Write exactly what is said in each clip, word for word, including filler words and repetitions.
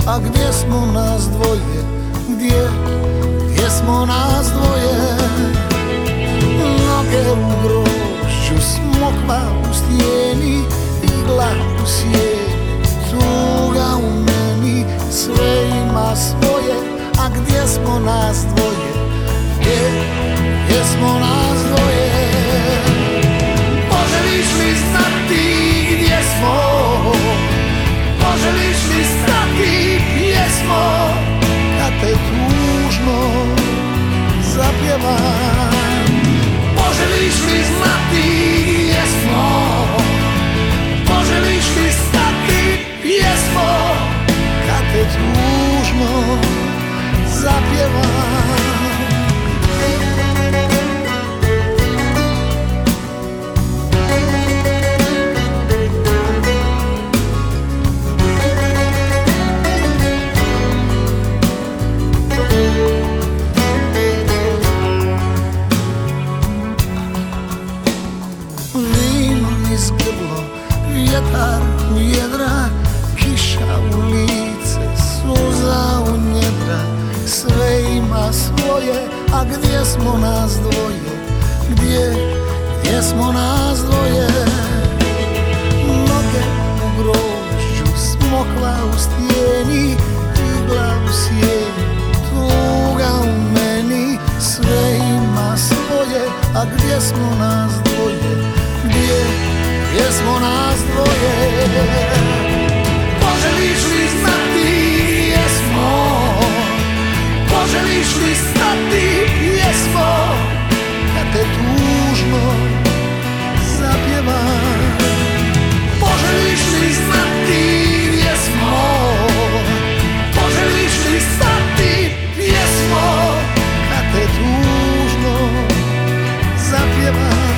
a gdje smo nas dvoje? Gdje, gdje smo nas dvoje? Noge u grožđu, smokva u stijeni, igla u sjeni, tuga u meni, sve ima svoje, a gdje smo nas dvoje? Gdje, gdje smo nas dvoje? Poželiš li znati gdje smo? Poželiš li znati gdje smo? Kad te tužno zapjevam. Poželiš li znati gdje smo? Poželiš li znati gdje smo? Kad te tužno zapjevam. Iz grlo, vjetar u jedra, kiša u lice, suza u njedra, sve ima svoje, a gdje smo nas dvoje? Gdje, gdje smo nas dvoje? Noge u grožđu, smokva u stijeni, igla u sjeni, tuga u meni, sve ima svoje, a gdje smo nas dvoje? Gdje, gdje smo nas dvoje? Poželiš li znati gdje smo? Poželiš li znati gdje smo? Kad te tužno zapjevam. Poželiš li znati gdje smo? Poželiš li znati gdje smo? Kad te tužno zapjevam.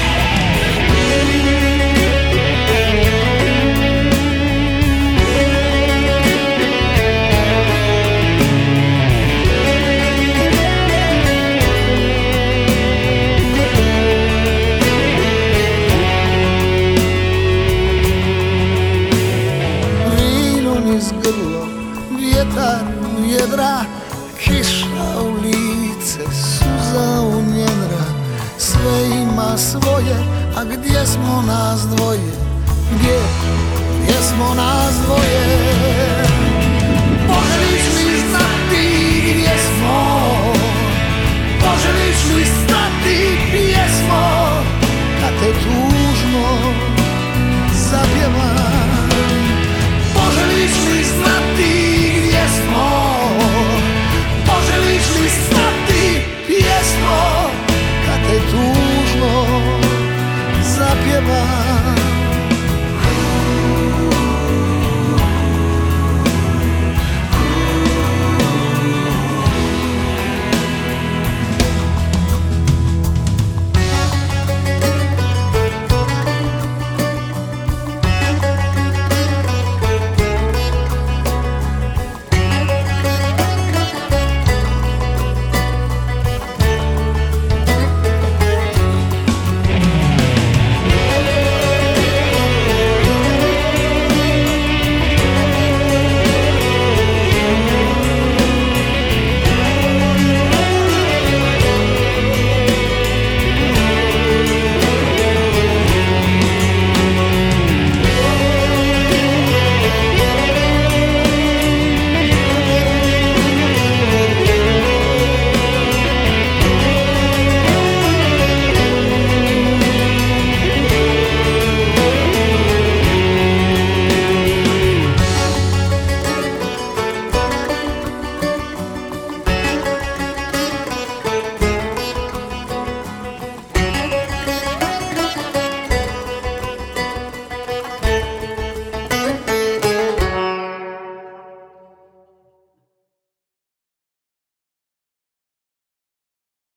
Grlo, vjetar u jedra, kiša u lice, suza u njedra, sve ima svoje, a gdje smo nas dvoje? Gdje, gdje smo nas dvoje?